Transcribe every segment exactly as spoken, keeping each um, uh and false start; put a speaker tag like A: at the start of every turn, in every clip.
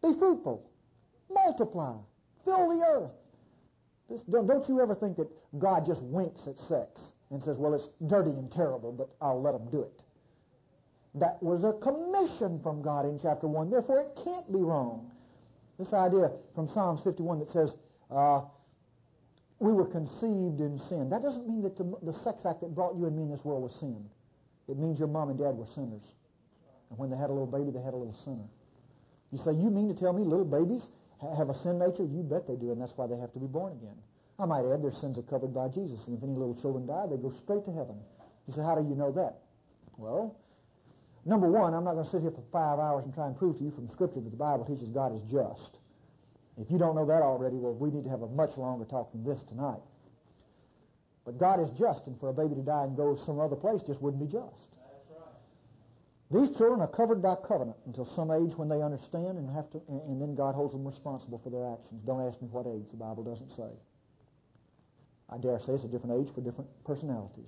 A: Be fruitful. Multiply. Fill the earth. This, don't, don't you ever think that God just winks at sex and says, well, it's dirty and terrible, but I'll let them do it. That was a commission from God in chapter one. Therefore, it can't be wrong. This idea from Psalms fifty-one that says, uh, we were conceived in sin. That doesn't mean that the, the sex act that brought you and me in this world was sin. It means your mom and dad were sinners. And when they had a little baby, they had a little sinner. You say, you mean to tell me little babies have a sin nature? You bet they do, and that's why they have to be born again. I might add, their sins are covered by Jesus, and if any little children die, they go straight to heaven. You say, how do you know that? Well, number one, I'm not going to sit here for five hours and try and prove to you from Scripture that the Bible teaches God is just. If you don't know that already, well, we need to have a much longer talk than this tonight. But God is just, and for a baby to die and go some other place just wouldn't be just.
B: That's right.
A: These children are covered by covenant until some age when they understand and have to, and, and then God holds them responsible for their actions. Don't ask me what age. The Bible doesn't say. I dare say it's a different age for different personalities.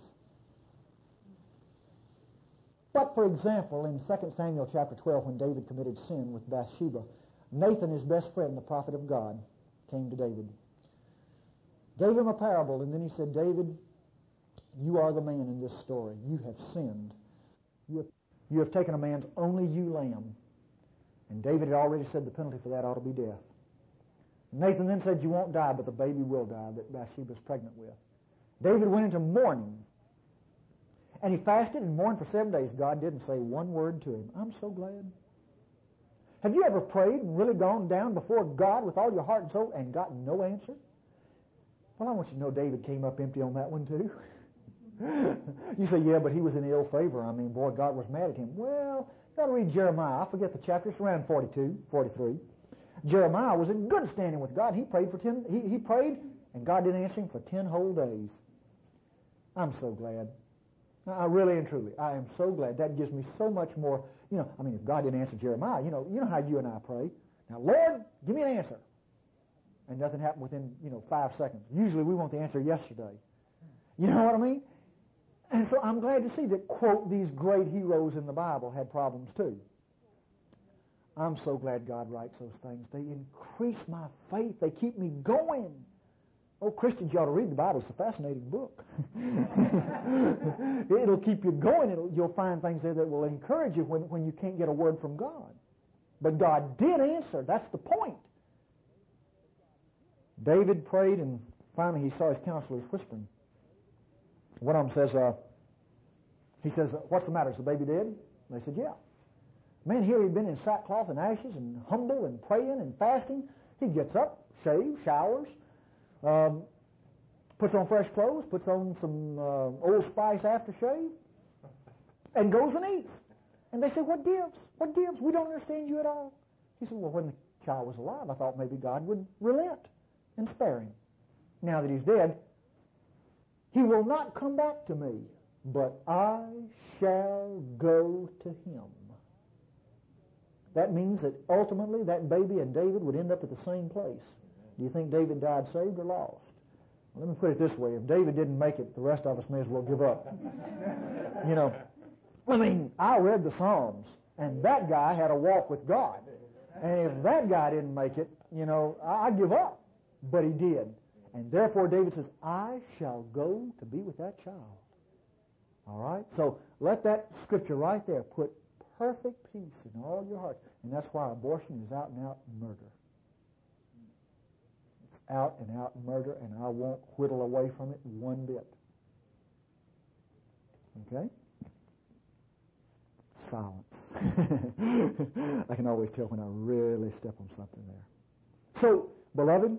A: But, for example, in Second Samuel chapter twelve, when David committed sin with Bathsheba, Nathan, his best friend, the prophet of God, came to David, gave him a parable, and then he said, David, you are the man in this story. You have sinned. You have, you have taken a man's only ewe lamb. And David had already said the penalty for that ought to be death. Nathan then said, you won't die, but the baby will die that Bathsheba is pregnant with. David went into mourning. And he fasted and mourned for seven days. God didn't say one word to him. I'm so glad. Have you ever prayed and really gone down before God with all your heart and soul and got no answer? Well, I want you to know David came up empty on that one too. You say, yeah, but he was in ill favor. I mean, boy, God was mad at him. Well, you got to read Jeremiah. I forget the chapter. It's around forty-two, forty-three. Jeremiah was in good standing with God. He prayed for ten, he, he prayed, and God didn't answer him for ten whole days. I'm so glad. I really and truly, I am so glad. That gives me so much more, you know, I mean, if God didn't answer Jeremiah, you know, you know how you and I pray. Now, Lord, give me an answer. And nothing happened within, you know, five seconds. Usually we want the answer yesterday. You know what I mean? And so I'm glad to see that, quote, these great heroes in the Bible had problems too. I'm so glad God writes those things. They increase my faith. They keep me going. Oh, Christians, you ought to read the Bible. It's a fascinating book. It'll keep you going. It'll, you'll find things there that will encourage you when, when you can't get a word from God. But God did answer. That's the point. David prayed, and finally he saw his counselors whispering. One of them says, uh, he says, what's the matter? Is the baby dead? And they said, yeah. Man, here he'd been in sackcloth and ashes and humble and praying and fasting. He gets up, shaves, showers, um, puts on fresh clothes, puts on some uh, Old Spice aftershave, and goes and eats. And they said, what gives? What gives? We don't understand you at all. He said, well, when the child was alive, I thought maybe God would relent and spare him. Now that he's dead, he will not come back to me, but I shall go to him. That means that ultimately that baby and David would end up at the same place. Do you think David died saved or lost? Well, let me put it this way. If David didn't make it, the rest of us may as well give up. You know, I mean, I read the Psalms, and that guy had a walk with God. And if that guy didn't make it, you know, I, I give up. But he did. And therefore David says, I shall go to be with that child. All right? So let that scripture right there put perfect peace in all your hearts. And that's why abortion is out and out murder. It's out and out murder, and I won't whittle away from it one bit. Okay? Silence. I can always tell when I really step on something there. So, beloved,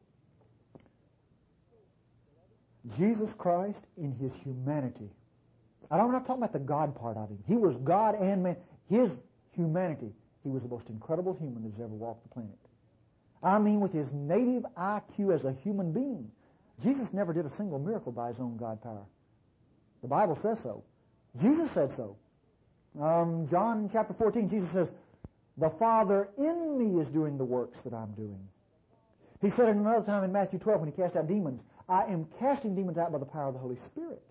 A: Jesus Christ in his humanity. I'm not talking about the God part of him. He was God and man. His humanity, he was the most incredible human that's ever walked the planet. I mean, with his native I Q as a human being. Jesus never did a single miracle by his own God power. The Bible says so. Jesus said so. Um, John chapter fourteen, Jesus says, the Father in me is doing the works that I'm doing. He said it another time in Matthew twelve when he cast out demons, I am casting demons out by the power of the Holy Spirit.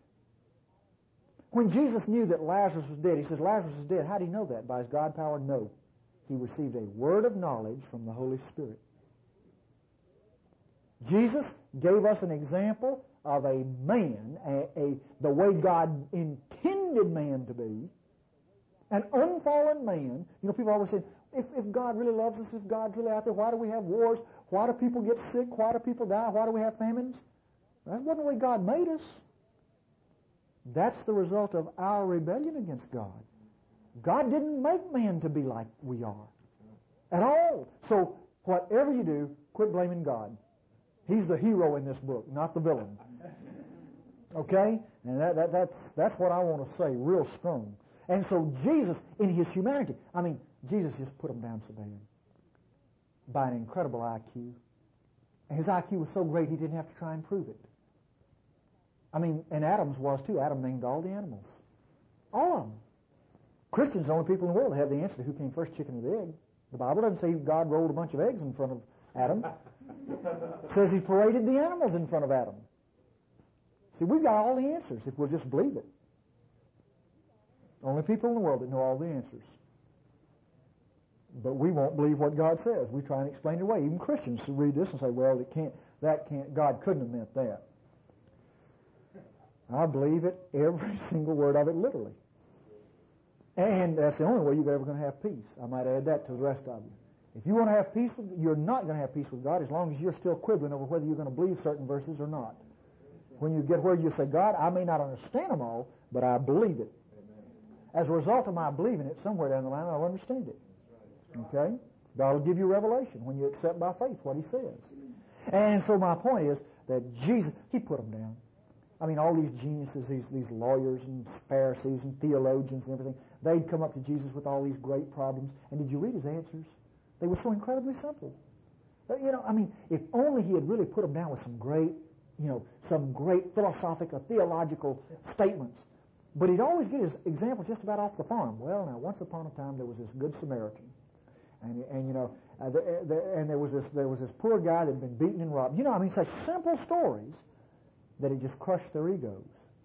A: When Jesus knew that Lazarus was dead, he says, Lazarus is dead. How do you know that? By his God power? No. he received a word of knowledge from the Holy Spirit. Jesus gave us an example of a man, a, a, the way God intended man to be, an unfallen man. You know, people always say, if, if God really loves us, if God's really out there, why do we have wars? Why do people get sick? Why do people die? Why do we have famines? That wasn't the way God made us. That's the result of our rebellion against God. God didn't make man to be like we are at all. So whatever you do, quit blaming God. He's the hero in this book, not the villain. Okay? And that, that, that's, that's what I want to say real strong. And so Jesus, in his humanity, I mean, Jesus just put him down so bad by an incredible I Q. And his I Q was so great he didn't have to try and prove it. I mean, and Adam's was too. Adam named all the animals. All of them. Christians are the only people in the world that have the answer to who came first, chicken or the egg. The Bible doesn't say God rolled a bunch of eggs in front of Adam. It says he paraded the animals in front of Adam. See, we've got all the answers if we'll just believe it. Only people in the world that know all the answers. But we won't believe what God says. We try and explain it away. Even Christians read this and say, well, it can't, that can't, God couldn't have meant that. I believe it, every single word of it, literally. And that's the only way you're ever going to have peace. I might add that to the rest of you. If you want to have peace, with, you're not going to have peace with God as long as you're still quibbling over whether you're going to believe certain verses or not. When you get where you say, God, I may not understand them all, but I believe it. As a result of my believing it, somewhere down the line, I'll understand it. Okay? God will give you revelation when you accept by faith what he says. And so my point is that Jesus, he put them down. I mean, all these geniuses, these, these lawyers and Pharisees and theologians and everything, they'd come up to Jesus with all these great problems. And did you read his answers? They were so incredibly simple. But, you know, I mean, if only he had really put them down with some great, you know, some great philosophical, theological statements. But he'd always get his examples just about off the farm. Well, now, once upon a time, there was this good Samaritan. And, and you know, uh, the, the, and there was this there was this poor guy that had been beaten and robbed. You know, I mean, such simple stories that it just crushed their egos.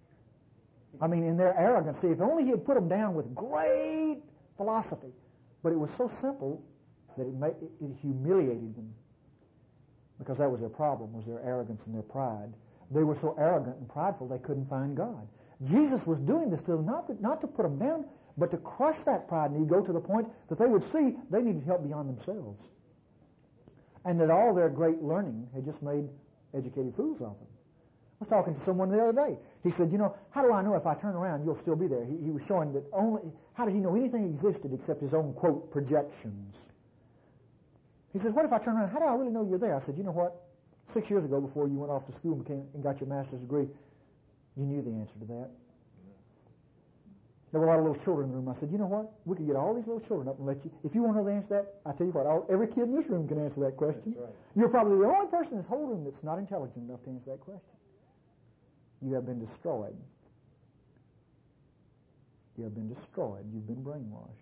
A: I mean, in their arrogance. See, if only he had put them down with great philosophy. But it was so simple that it, made, it, it humiliated them. Because that was their problem, was their arrogance and their pride. They were so arrogant and prideful they couldn't find God. Jesus was doing this to them, not to, not to put them down, but to crush that pride and ego to the point that they would see they needed help beyond themselves. And that all their great learning had just made educated fools of them. I was talking to someone the other day. He said, you know, how do I know if I turn around you'll still be there? He, he was showing that only, how did he know anything existed except his own, quote, projections? He says, what if I turn around? How do I really know you're there? I said, you know what? Six years ago, before you went off to school and, became, and got your master's degree, you knew the answer to that. There were a lot of little children in the room. I said, you know what? We could get all these little children up and let you, if you want to know the answer to that, I tell you what, all, every kid in this room can answer that question.
B: That's right.
A: You're probably the only person in this whole room that's not intelligent enough to answer that question. You have been destroyed. You have been destroyed. You've been brainwashed.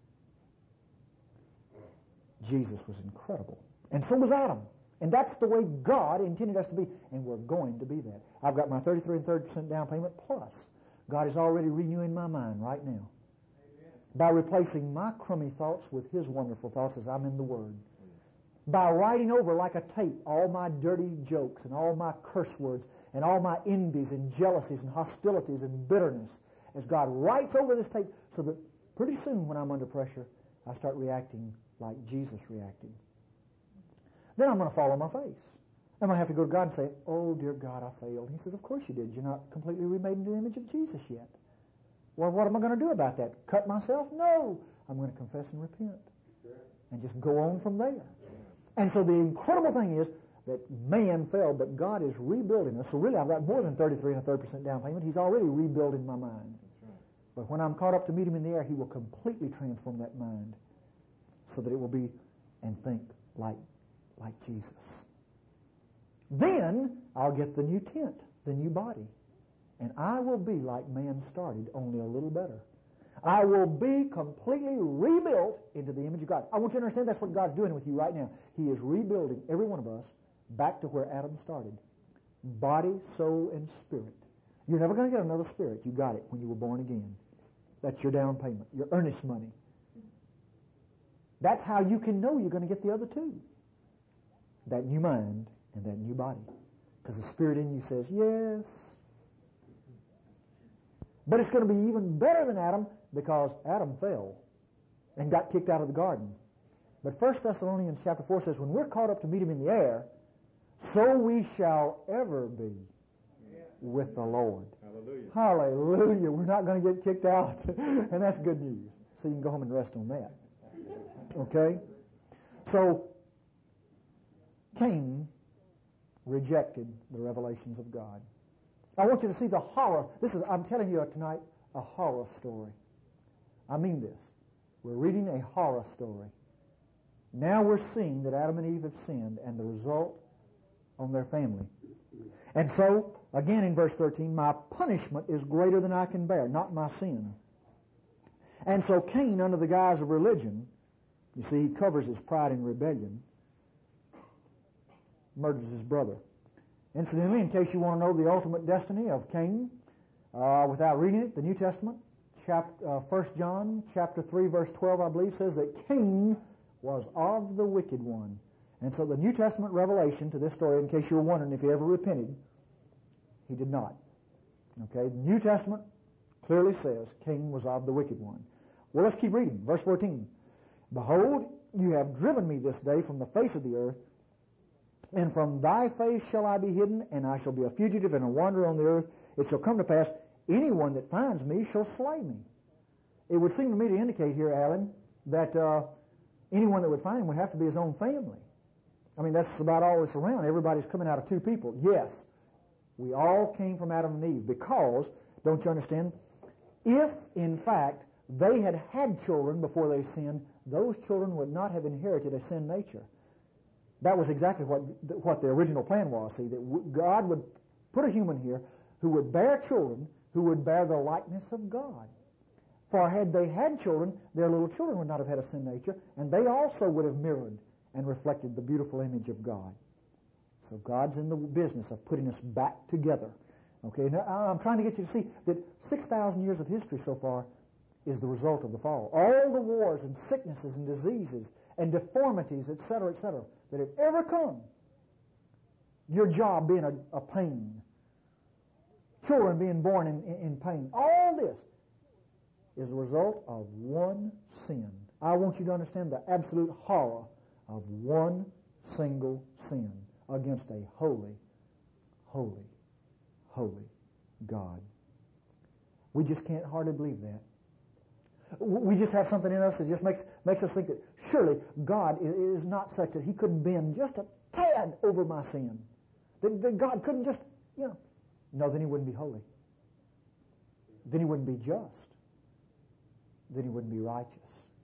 A: Jesus was incredible. And so was Adam. And that's the way God intended us to be. And we're going to be that. I've got my thirty-three and thirty percent down payment plus. God is already renewing my mind right now. Amen. By replacing my crummy thoughts with his wonderful thoughts as I'm in the Word. By writing over like a tape all my dirty jokes and all my curse words and all my envies and jealousies and hostilities and bitterness as God writes over this tape so that pretty soon when I'm under pressure, I start reacting like Jesus reacted. Then I'm going to fall on my face. I'm going to have to go to God and say, oh, dear God, I failed. He says, of course you did. You're not completely remade into the image of Jesus yet. Well, what am I going to do about that? Cut myself? No. I'm going to confess and repent and just go on from there. And so the incredible thing is that man fell, but God is rebuilding us. So really, I've got more than thirty-three and a third percent down payment. He's already rebuilding my mind. But when I'm caught up to meet him in the air, he will completely transform that mind so that it will be and think like, like Jesus. Then I'll get the new tent, the new body. And I will be like man started, only a little better. I will be completely rebuilt into the image of God. I want you to understand that's what God's doing with you right now. He is rebuilding every one of us back to where Adam started. Body, soul, and spirit. You're never going to get another spirit. You got it when you were born again. That's your down payment, your earnest money. That's how you can know you're going to get the other two. That new mind and that new body. Because the Spirit in you says, yes. But it's going to be even better than Adam because Adam fell and got kicked out of the garden. But First Thessalonians chapter four says, when we're caught up to meet him in the air, so we shall ever be with the Lord.
B: Hallelujah.
A: Hallelujah. We're not going to get kicked out. And that's good news. So you can go home and rest on that. Okay? So, Cain rejected the revelations of God. I want you to see the horror. This is, I'm telling you tonight, a horror story. I mean this. We're reading a horror story. Now we're seeing that Adam and Eve have sinned and the result on their family. And so, again in verse thirteen, my punishment is greater than I can bear, not my sin. And so Cain, under the guise of religion, you see, he covers his pride in rebellion, murders his brother. Incidentally, in case you want to know the ultimate destiny of Cain, uh, without reading it, the New Testament, chapter, uh, First John chapter three, verse twelve, I believe, says that Cain was of the wicked one. And so the New Testament revelation to this story, in case you were wondering if he ever repented, he did not. Okay, the New Testament clearly says Cain was of the wicked one. Well, let's keep reading. Verse fourteen. Behold, you have driven me this day from the face of the earth, and from thy face shall I be hidden, and I shall be a fugitive and a wanderer on the earth. It shall come to pass, anyone that finds me shall slay me. It would seem to me to indicate here, Alan, that uh, anyone that would find him would have to be his own family. I mean, that's about all that's around. Everybody's coming out of two people. Yes, we all came from Adam and Eve because, don't you understand, if, in fact, they had had children before they sinned, those children would not have inherited a sin nature. That was exactly what what the original plan was. See, that God would put a human here who would bear children who would bear the likeness of God. For had they had children, their little children would not have had a sin nature, and they also would have mirrored and reflected the beautiful image of God. So God's in the business of putting us back together. Okay, now I'm trying to get you to see that six thousand years of history so far is the result of the fall. All the wars and sicknesses and diseases and deformities, et cetera, et cetera, that have ever come, your job being a, a pain, children being born in, in, in pain, all this is the result of one sin. I want you to understand the absolute horror of one single sin against a holy, holy, holy God. We just can't hardly believe that. We just have something in us that just makes makes us think that surely God is not such that he couldn't bend just a tad over my sin. That, that God couldn't just, you know. No, then he wouldn't be holy. Then he wouldn't be just. Then he wouldn't be righteous.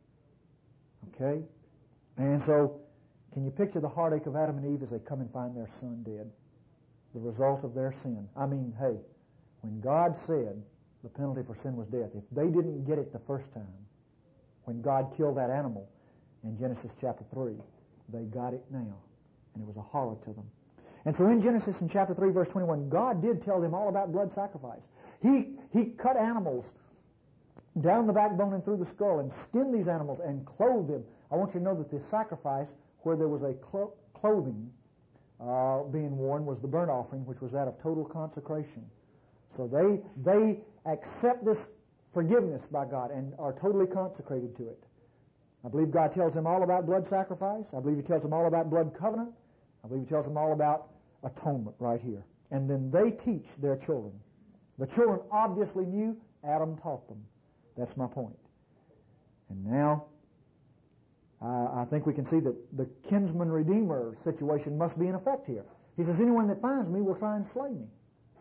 A: Okay? And so, can you picture the heartache of Adam and Eve as they come and find their son dead? The result of their sin. I mean, hey, when God said the penalty for sin was death, if they didn't get it the first time, when God killed that animal in Genesis chapter three, they got it now. And it was a horror to them. And so in Genesis in chapter three, verse twenty-one, God did tell them all about blood sacrifice. He, he cut animals down the backbone and through the skull and skinned these animals and clothed them. I want you to know that the sacrifice where there was a clo- clothing uh, being worn was the burnt offering, which was that of total consecration. So they they accept this forgiveness by God and are totally consecrated to it. I believe God tells them all about blood sacrifice. I believe he tells them all about blood covenant. I believe he tells them all about atonement right here. And then they teach their children. The children obviously knew. Adam taught them. That's my point. And now, uh, I think we can see that the kinsman-redeemer situation must be in effect here. He says, anyone that finds me will try and slay me.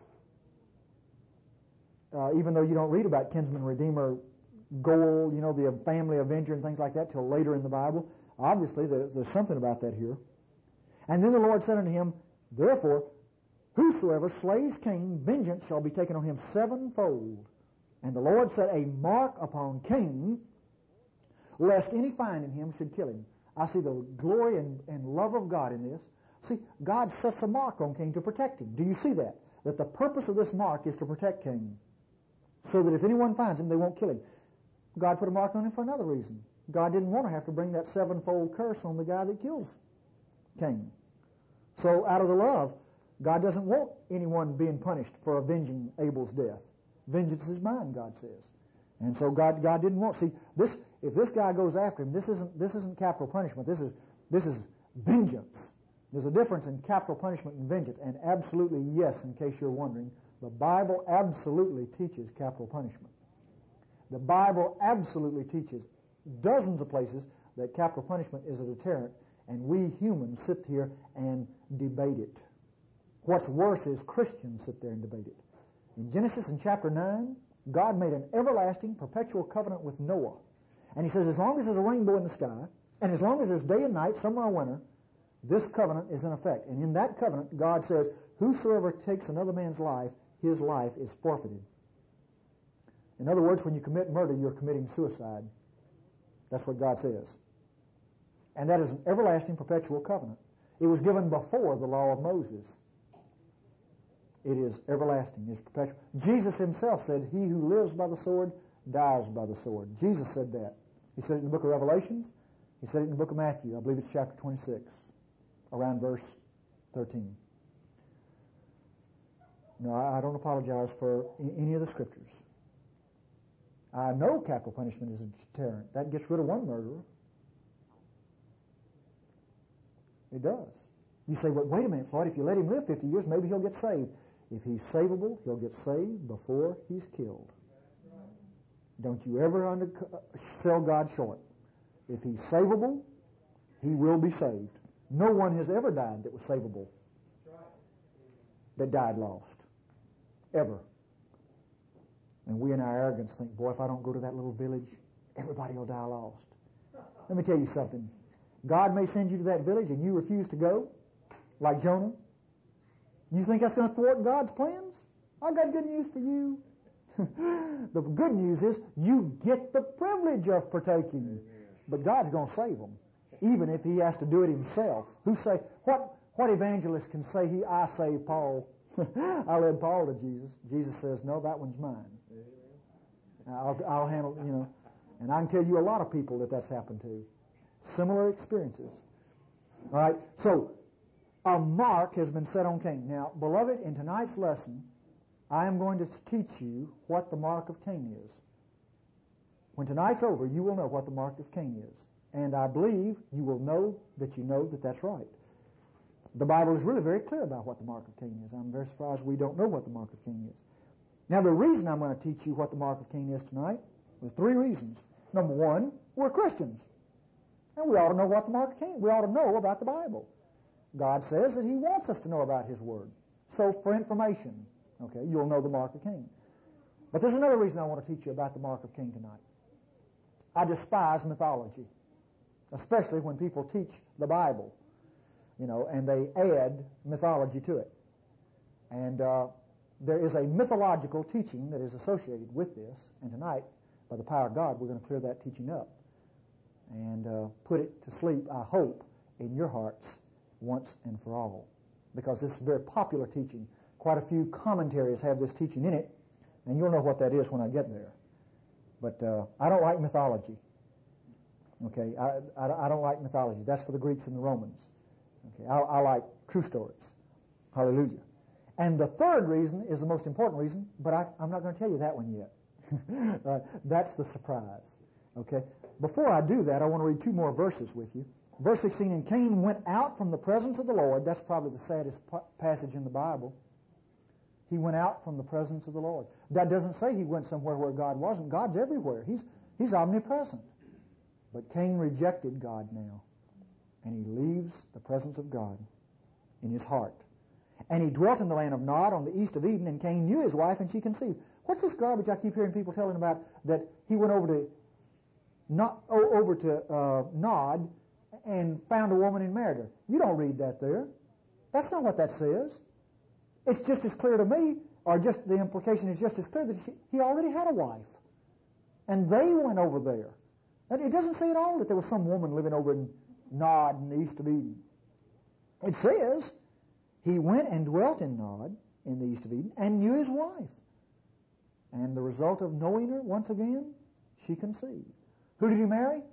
A: Uh, even though you don't read about kinsman-redeemer, Goel, you know, the family avenger and things like that till later in the Bible. Obviously, there, there's something about that here. And then the Lord said unto him, therefore, whosoever slays Cain, vengeance shall be taken on him sevenfold. And the Lord set a mark upon Cain, lest any finding him should kill him. I see the glory and, and love of God in this. See, God sets a mark on Cain to protect him. Do you see that? That the purpose of this mark is to protect Cain. So that if anyone finds him, they won't kill him. God put a mark on him for another reason. God didn't want to have to bring that sevenfold curse on the guy that kills Cain. So out of the love, God doesn't want anyone being punished for avenging Abel's death. Vengeance is mine, God says. And so God, God didn't want. See, this if this guy goes after him, this isn't this isn't capital punishment. This is this is vengeance. There's a difference in capital punishment and vengeance. And absolutely, yes, in case you're wondering, the Bible absolutely teaches capital punishment. The Bible absolutely teaches dozens of places that capital punishment is a deterrent, and we humans sit here and debate it. What's worse is Christians sit there and debate it. In Genesis in chapter nine, God made an everlasting, perpetual covenant with Noah. And he says, as long as there's a rainbow in the sky, and as long as there's day and night, summer or winter, this covenant is in effect. And in that covenant, God says, whosoever takes another man's life, his life is forfeited. In other words, when you commit murder, you're committing suicide. That's what God says. And that is an everlasting, perpetual covenant. It was given before the law of Moses. It is everlasting. It's perpetual. Jesus himself said, he who lives by the sword dies by the sword. Jesus said that. He said it in the book of Revelations. He said it in the book of Matthew. I believe it's chapter twenty-six, around verse thirteen. No, I don't apologize for any of the scriptures. I know capital punishment is a deterrent. That gets rid of one murderer. It does. You say, well, wait a minute, Floyd, if you let him live fifty years, maybe he'll get saved. If he's savable, he'll get saved before he's killed. Don't you ever under, sell God short. If he's savable, he will be saved. No one has ever died that was savable, that died lost. Ever. And we in our arrogance think, boy, if I don't go to that little village, everybody will die lost. Let me tell you something. God may send you to that village and you refuse to go, like Jonah. You think that's going to thwart God's plans? I've got good news for you. The good news is you get the privilege of partaking. But God's going to save them, even if he has to do it himself. Who say, what, what evangelist can say, he, I saved Paul? I led Paul to Jesus. Jesus says, no, that one's mine. I'll, I'll handle, you know. And I can tell you a lot of people that that's happened to. Similar experiences. All right, so a mark has been set on Cain. Now, beloved, in tonight's lesson, I am going to teach you what the mark of Cain is. When tonight's over, you will know what the mark of Cain is. And I believe you will know that you know that that's right. The Bible is really very clear about what the mark of Cain is. I'm very surprised we don't know what the mark of Cain is. Now, the reason I'm going to teach you what the mark of Cain is tonight is three reasons. Number one, we're Christians. And we ought to know what the mark of Cain is. We ought to know about the Bible. God says that he wants us to know about his word. So, for information, okay, you'll know the mark of Cain. But there's another reason I want to teach you about the mark of Cain tonight. I despise mythology, especially when people teach the Bible, you know, and they add mythology to it. And uh, there is a mythological teaching that is associated with this, and tonight, by the power of God, we're going to clear that teaching up and uh, put it to sleep, I hope, in your hearts once and for all. Because this is a very popular teaching. Quite a few commentaries have this teaching in it, and you'll know what that is when I get there. But uh, I don't like mythology. Okay, I, I, I don't like mythology. That's for the Greeks and the Romans. Okay, I, I like true stories. Hallelujah. And the third reason is the most important reason, but I, I'm not going to tell you that one yet. uh, that's the surprise. Okay. Before I do that, I want to read two more verses with you. Verse sixteen, and Cain went out from the presence of the Lord. That's probably the saddest passage in the Bible. He went out from the presence of the Lord. That doesn't say he went somewhere where God wasn't. God's everywhere. He's, he's omnipresent. But Cain rejected God now. And he leaves the presence of God in his heart. And he dwelt in the land of Nod on the east of Eden, and Cain knew his wife, and she conceived. What's this garbage I keep hearing people telling about, that he went over to not over to uh, Nod and found a woman and married her? You don't read that there. That's not what that says. It's just as clear to me, or just the implication is just as clear that she, he already had a wife. And they went over there. And it doesn't say at all that there was some woman living over in Nod in the east of Eden. It says he went and dwelt in Nod in the east of Eden and knew his wife. And the result of knowing her, once again, she conceived. Who did he marry?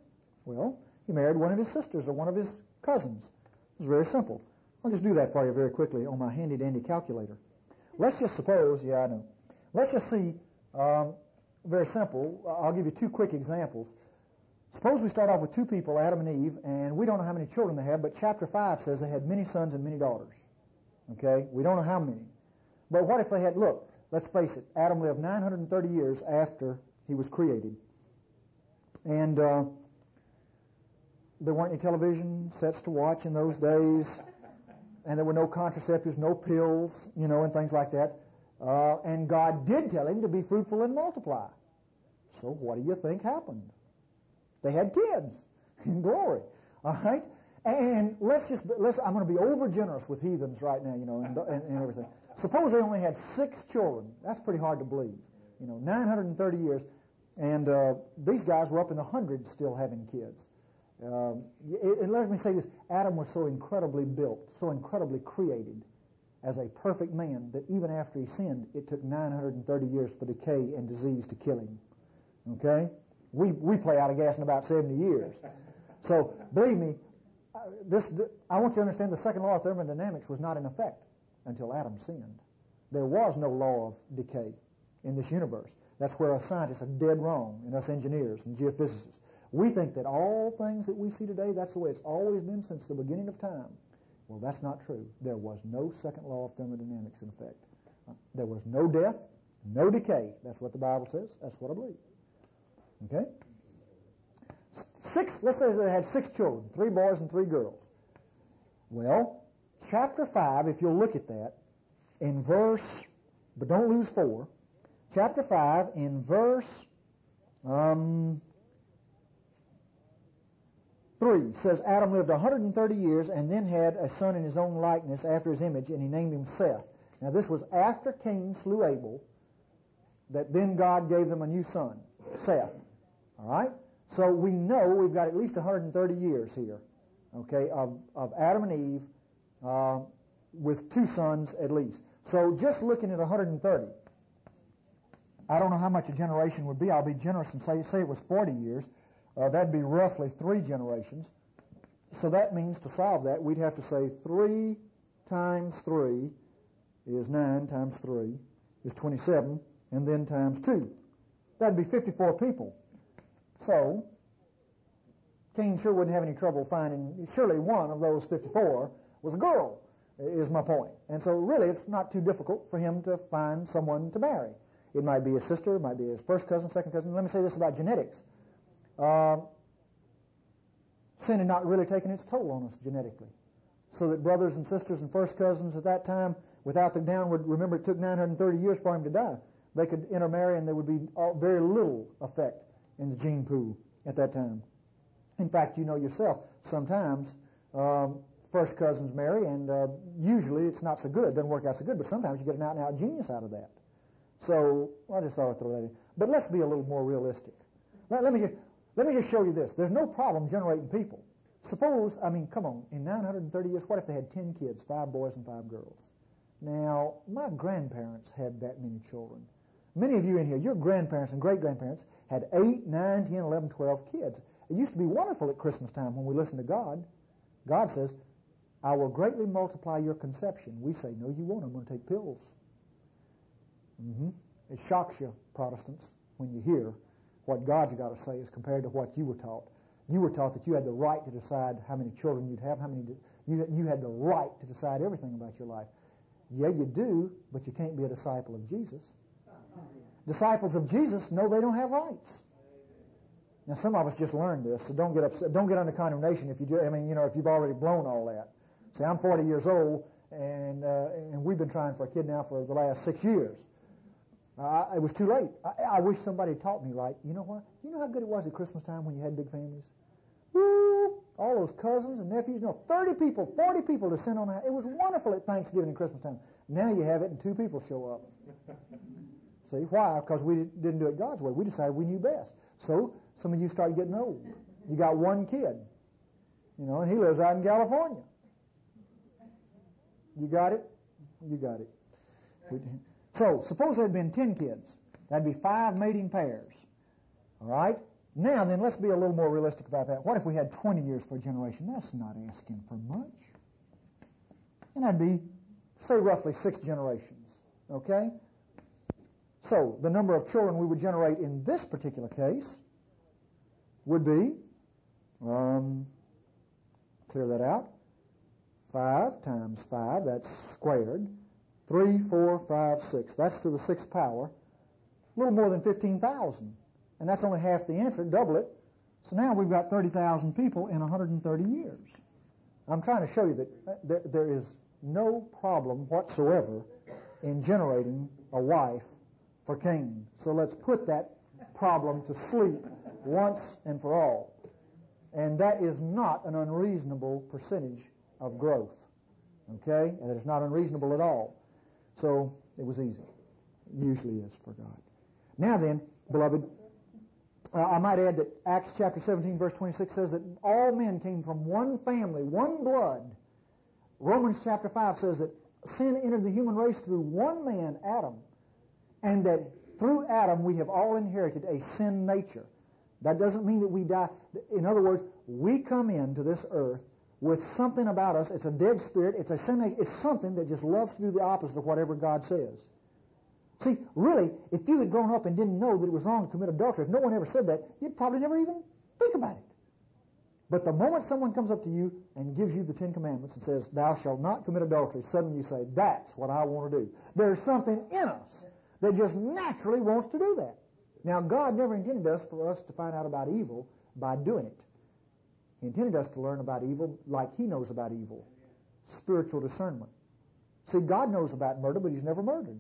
A: Well, he married one of his sisters or one of his cousins. It's very simple. I'll just do that for you very quickly on my handy-dandy calculator. Let's just suppose, yeah, I know. Let's just see, um, very simple. I'll give you two quick examples. Suppose we start off with two people, Adam and Eve, and we don't know how many children they have, but chapter five says they had many sons and many daughters. Okay? We don't know how many. But what if they had, look, let's face it, Adam lived nine hundred thirty years after he was created. And uh, there weren't any television sets to watch in those days, and there were no contraceptives, no pills, you know, and things like that. Uh, and God did tell him to be fruitful and multiply. So what do you think happened? They had kids in glory. All right? And let's just, let's, I'm going to be over generous with heathens right now, you know, and, and, and everything. Suppose they only had six children. That's pretty hard to believe. You know, nine hundred thirty years. And uh, these guys were up in the hundreds still having kids. Um, and let me say this, Adam was so incredibly built, so incredibly created as a perfect man that even after he sinned, it took nine hundred thirty years for decay and disease to kill him. Okay? We we play out of gas in about seventy years. So, believe me, uh, this I want you to understand the second law of thermodynamics was not in effect until Adam sinned. There was no law of decay in this universe. That's where us scientists are dead wrong, and us engineers and geophysicists. We think that all things that we see today, that's the way it's always been since the beginning of time. Well, that's not true. There was no second law of thermodynamics in effect. Uh, there was no death, no decay. That's what the Bible says. That's what I believe. Okay? Six, let's say they had six children, three boys and three girls. Well, chapter five, if you'll look at that, in verse, but don't lose four, chapter five, in verse um, three, says Adam lived one hundred thirty years and then had a son in his own likeness after his image, and he named him Seth. Now this was after Cain slew Abel, that then God gave them a new son, Seth. All right? So we know we've got at least one hundred thirty years here, okay, of, of Adam and Eve uh, with two sons at least. So just looking at one hundred thirty, I don't know how much a generation would be. I'll be generous and say, say it was forty years. Uh, that'd be roughly three generations. So that means to solve that, we'd have to say three times three is nine times three is twenty-seven, and then times two. That'd be fifty-four people. So Cain sure wouldn't have any trouble finding, surely one of those fifty-four was a girl, is my point. And so really it's not too difficult for him to find someone to marry. It might be his sister, it might be his first cousin, second cousin. Let me say this about genetics. Uh, sin had not really taken its toll on us genetically. So that brothers and sisters and first cousins at that time, without the downward, remember it took nine hundred thirty years for him to die, they could intermarry and there would be very little effect in the gene pool at that time. In fact, you know yourself, sometimes um, first cousins marry, and uh, usually it's not so good, it doesn't work out so good, but sometimes you get an out-and-out genius out of that. So I just thought I'd throw that in. But let's be a little more realistic. Let, let me just let me just show you this. There's no problem generating people. Suppose, I mean, come on, in nine hundred thirty years, what if they had ten kids, five boys and five girls? Now, my grandparents had that many children. Many of you in here, your grandparents and great-grandparents had eight, nine, ten, eleven, twelve kids. It used to be wonderful at Christmas time when we listened to God. God says, I will greatly multiply your conception. We say, no, you won't. I'm going to take pills. Mm-hmm. It shocks you, Protestants, when you hear what God's got to say as compared to what you were taught. You were taught that you had the right to decide how many children you'd have, how many you, you had the right to decide everything about your life. Yeah, you do, but you can't be a disciple of Jesus. Disciples of Jesus know they don't have rights. Now, some of us just learned this, so don't get upset. Don't get under condemnation if you do. I mean, you know, if you've already blown all that. See, I'm forty years old, and uh, and we've been trying for a kid now for the last six years. Uh, it was too late. I, I wish somebody taught me right. You know what? You know how good it was at Christmas time when you had big families? Woo! All those cousins and nephews, you know, thirty people, forty people to send on a house. It was wonderful at Thanksgiving and Christmas time. Now you have it and two people show up. See, why? Because we didn't do it God's way. We decided we knew best. So some of you started getting old. You got one kid, you know, and he lives out in California. You got it? You got it. We, so suppose there had been ten kids. That'd be five mating pairs. All right? Now then, let's be a little more realistic about that. What if we had twenty years for a generation? That's not asking for much. And that'd be, say, roughly six generations. Okay? So, the number of children we would generate in this particular case would be, um, clear that out, five times five, that's squared, three, four, five, six. That's to the sixth power, a little more than fifteen thousand. And that's only half the answer, double it. So now we've got thirty thousand people in one hundred thirty years. I'm trying to show you that there, there is no problem whatsoever in generating a wife for Cain. So let's put that problem to sleep once and for all. And that is not an unreasonable percentage of growth. Okay? And it's not unreasonable at all. So it was easy. It usually is for God. Now then, beloved, uh, I might add that Acts chapter seventeen, verse twenty-six says that all men came from one family, one blood. Romans chapter five says that sin entered the human race through one man, Adam, and that through Adam we have all inherited a sin nature. That doesn't mean that we die. In other words, we come into this earth with something about us. It's a dead spirit. It's a sin nature. It's something that just loves to do the opposite of whatever God says. See, really, if you had grown up and didn't know that it was wrong to commit adultery, if no one ever said that, you'd probably never even think about it. But the moment someone comes up to you and gives you the Ten Commandments and says, thou shalt not commit adultery, suddenly you say, that's what I want to do. There's something in us that just naturally wants to do that. Now, God never intended us for us to find out about evil by doing it. He intended us to learn about evil like He knows about evil. Spiritual discernment. See, God knows about murder, but He's never murdered.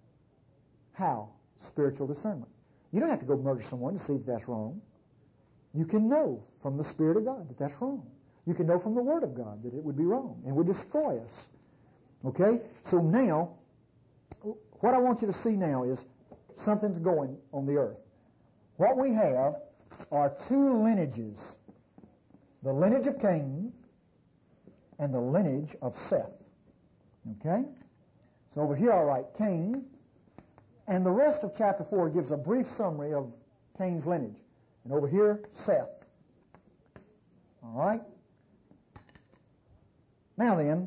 A: How? Spiritual discernment. You don't have to go murder someone to see that that's wrong. You can know from the Spirit of God that that's wrong. You can know from the Word of God that it would be wrong and would destroy us. Okay? So now, what I want you to see now is something's going on the earth. What we have are two lineages. The lineage of Cain and the lineage of Seth. Okay? So over here I'll write Cain, and the rest of chapter four gives a brief summary of Cain's lineage. And over here, Seth. All right? Now then,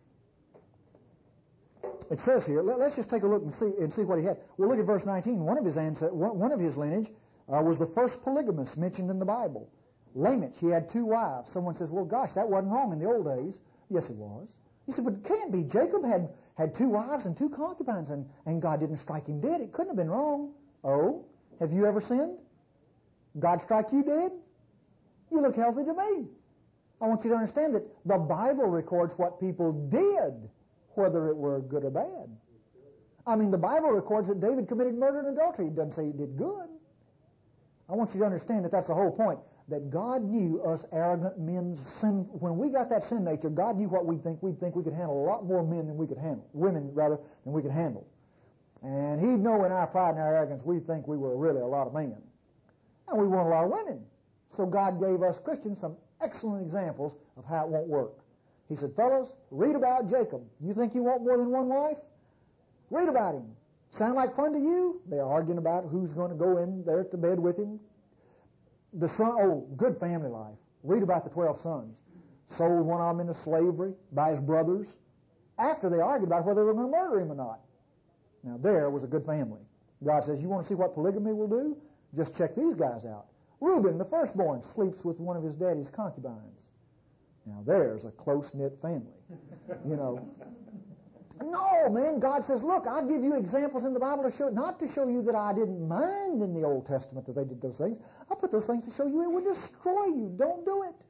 A: it says here, let, let's just take a look and see and see what he had. Well, look at verse nineteen. One of his ancestors, one, one of his lineage uh, was the first polygamist mentioned in the Bible. Lamech, he had two wives. Someone says, well, gosh, that wasn't wrong in the old days. Yes, it was. He said, but it can't be. Jacob had, had two wives and two concubines, and, and God didn't strike him dead. It couldn't have been wrong. Oh, have you ever sinned? God strike you dead? You look healthy to me. I want you to understand that the Bible records what people did, whether it were good or bad. I mean, the Bible records that David committed murder and adultery. It doesn't say he did good. I want you to understand that that's the whole point, that God knew us arrogant men's sin. When we got that sin nature, God knew what we'd think. We'd think we could handle a lot more men than we could handle, women rather, than we could handle. And He'd know in our pride and our arrogance we think we were really a lot of men. And we want a lot of women. So God gave us Christians some excellent examples of how it won't work. He said, fellows, read about Jacob. You think you want more than one wife? Read about him. Sound like fun to you? They're arguing about who's going to go in there to bed with him. The son, oh, good family life. Read about the twelve sons. Sold one of them into slavery by his brothers after they argued about whether they were going to murder him or not. Now there was a good family. God says, you want to see what polygamy will do? Just check these guys out. Reuben, the firstborn, sleeps with one of his daddy's concubines. Now there's a close-knit family. You know. No, man, God says, look, I'll give you examples in the Bible to show, not to show you that I didn't mind in the Old Testament that they did those things. I'll put those things to show you it would destroy you. Don't do it.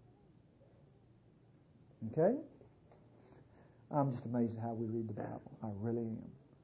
A: Okay? I'm just amazed at how we read the Bible. I really am.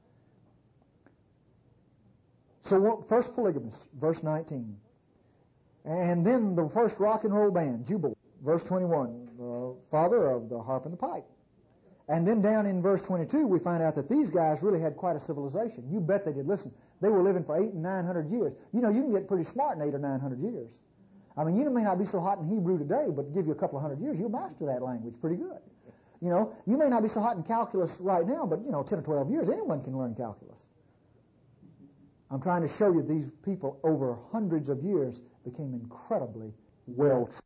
A: So what, first polygamist, verse nineteen. And then the first rock and roll band, Jubal, verse twenty-one, the father of the harp and the pipe. And then down in verse twenty-two, we find out that these guys really had quite a civilization. You bet they did. Listen, they were living for eight and nine hundred years. You know, you can get pretty smart in eight or nine hundred years. I mean, you may not be so hot in Hebrew today, but give you a couple of hundred years, you'll master that language pretty good. You know, you may not be so hot in calculus right now, but, you know, ten or twelve years, anyone can learn calculus. I'm trying to show you these people over hundreds of years became incredibly well trained.